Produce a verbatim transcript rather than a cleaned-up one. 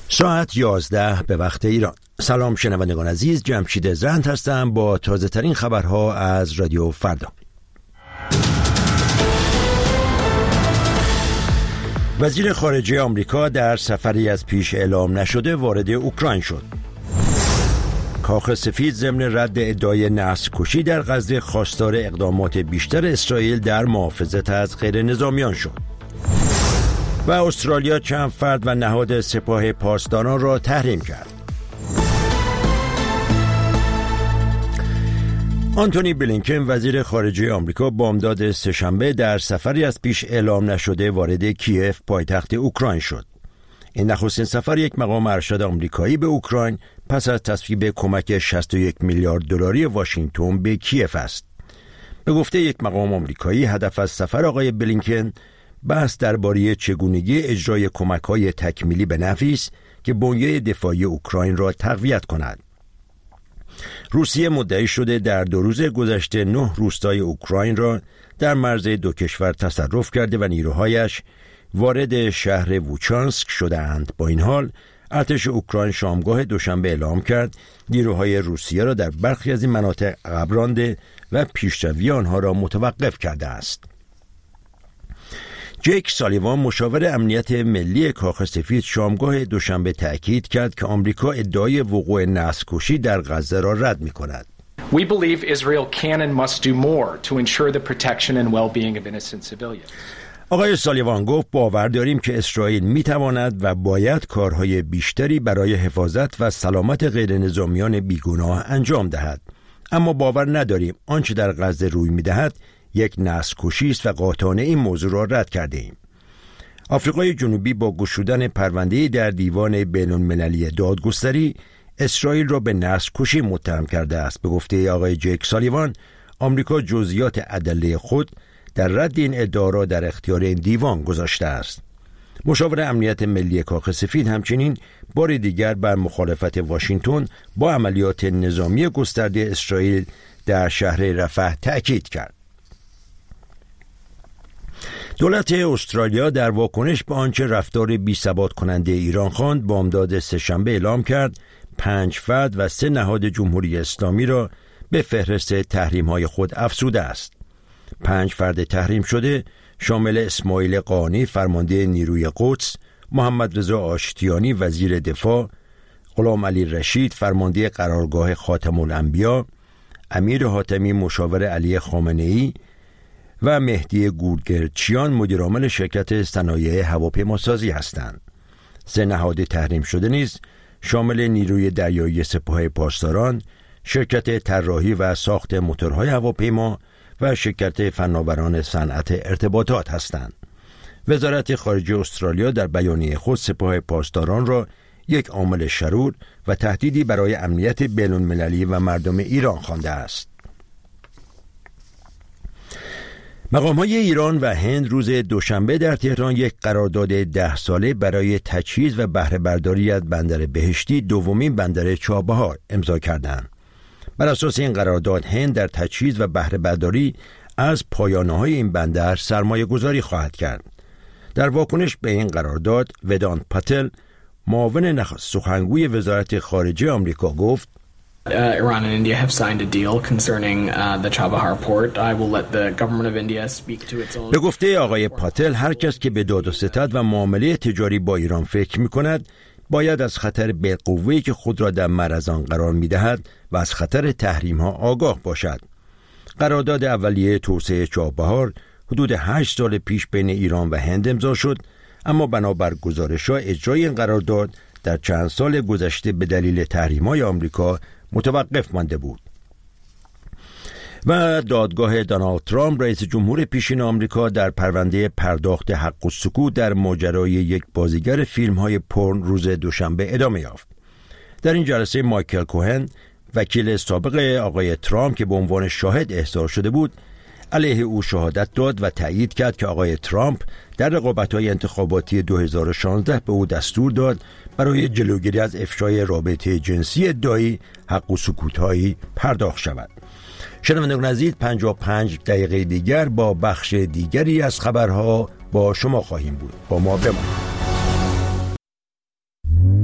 ساعت یازده به وقت ایران. سلام شنوندگان عزیز، جمشید زند هستم با تازه ترین خبرها از رادیو فردا. وزیر خارجه آمریکا در سفری از پیش اعلام نشده وارد اوکراین شد. کاخ سفید ضمن رد ادعای نسل کشی در غزه خواستار اقدامات بیشتر اسرائیل در محافظت از غیر نظامیان شد. و استرالیا چند فرد و نهاد سپاه پاسداران را تحریم کرد. آنتونی بلینکن وزیر خارجه آمریکا بامداد سه‌شنبه در سفری از پیش اعلام نشده وارد کیف پایتخت اوکراین شد. این نخستین سفر یک مقام ارشد آمریکایی به اوکراین پس از تصویب کمک شصت و یک میلیارد دلاری واشنگتن به کیف است. به گفته یک مقام آمریکایی، هدف از سفر آقای بلینکن بحث درباره چگونگی اجرای کمک‌های تکمیلی به نحوی است که بنیه دفاعی اوکراین را تقویت کند. روسیه مدعی شده در دو روز گذشته نه روستای اوکراین را در مرز دو کشور تصرف کرده و نیروهایش وارد شهر ووچانسک شده‌اند. با این حال ارتش اوکراین شامگاه دوشنبه اعلام کرد نیروهای روسیه را در برخی از این مناطق عقب رانده و پیشروی آنها را متوقف کرده است. جیک سالیوان مشاور امنیت ملی کاخ سفید شامگاه دوشنبه تأکید کرد که آمریکا ادعای وقوع نسل‌کشی در غزه را رد می‌کند. We believe Israel can and must do more to ensure the protection and well-being of innocent civilians. آقای سالیوان گفت باور داریم که اسرائیل می‌تواند و باید کارهای بیشتری برای حفاظت و سلامت غیر نظامیان بیگناه انجام دهد. اما باور نداریم آنچه در غزه روی می‌دهد یک نسل‌کشی است و قاطعانه این موضوع را رد کرده ایم. آفریقای جنوبی با گشودن پرونده‌ای در دیوان بین‌المللی دادگستری اسرائیل را به نسل‌کشی متهم کرده است. به گفته آقای جیک سالیوان، آمریکا جزئیات ادله خود در رد این ادعا را در اختیار این دیوان گذاشته است. مشاور امنیت ملی کاخ سفید همچنین بار دیگر بر مخالفت واشنگتن با عملیات نظامی گسترده اسرائیل در شهر رفح تأکید کرد. دولت استرالیا در واکنش به آنچه رفتار بی‌ثبات کننده ایران خواند بامداد سه‌شنبه اعلام کرد پنج فرد و سه نهاد جمهوری اسلامی را به فهرست تحریم‌های خود افزوده است. پنج فرد تحریم شده شامل اسماعیل قانی فرمانده نیروی قدس، محمد رضا آشتیانی وزیر دفاع، غلام علی رشید فرمانده قرارگاه خاتم الانبیا، امیر حاتمی مشاور علی خامنه‌ای و مهدی گورگرچیان مدیرعامل شرکت صنایع هواپیماسازی هستند. سه نهاد تحریم شده نیز شامل نیروی دریایی سپاه پاسداران، شرکت طراحی و ساخت موتورهای هواپیما و شرکت فناوران صنعت ارتباطات هستند. وزارت خارجه استرالیا در بیانیه خود سپاه پاسداران را یک عامل شرور و تهدیدی برای امنیت بین‌المللی و مردم ایران خوانده است. مقام‌های ایران و هند روز دوشنبه در تهران یک قرارداد ده ساله برای تجهیز و بهره برداری از بندر بهشتی، دومین بندر چابهار، امضا کردند. بر اساس این قرارداد هند در تجهیز و بهره برداری از پایانه‌های این بندر سرمایه گذاری خواهد کرد. در واکنش به این قرارداد ودانت پاتل معاون نخست سخنگوی وزارت خارجه آمریکا گفت Uh, Iran and India have signed a deal concerning uh, the Chabahar port. I will let the government of India speak to its own. به گفته آقای پاتل هر کس که به داد و ستد و معامله تجاری با ایران فکر می‌کند باید از خطر بالقوه‌ای که خود را در معرض آن قرار می‌دهد و از خطر تحریم‌ها آگاه باشد. قرارداد اولیه توسعه چابهار حدود هشت سال پیش بین ایران و هند امضا شد، اما بنابر گزارش‌ها اجرای این قرارداد در چند سال گذشته به دلیل تحریم‌های آمریکا متوقف مانده بود. و دادگاه دونالد ترامپ رئیس جمهور پیشین آمریکا در پرونده پرداخت حق و سکوت در ماجرای یک بازیگر فیلم‌های پورن روز دوشنبه ادامه یافت. در این جلسه مایکل کوهن وکیل سابق آقای ترامپ که به عنوان شاهد احضار شده بود علیه او شهادت داد و تایید کرد که آقای ترامپ در رقابت‌های انتخاباتی دو هزار و شانزده به او دستور داد برای جلوگیری از افشای رابطه جنسی ادعایی حق و سکوت‌هایی پرداخت شود. شنوندگان عزیز، پنجاه و پنج دقیقه دیگر با بخش دیگری از خبرها با شما خواهیم بود. با ما بمانید.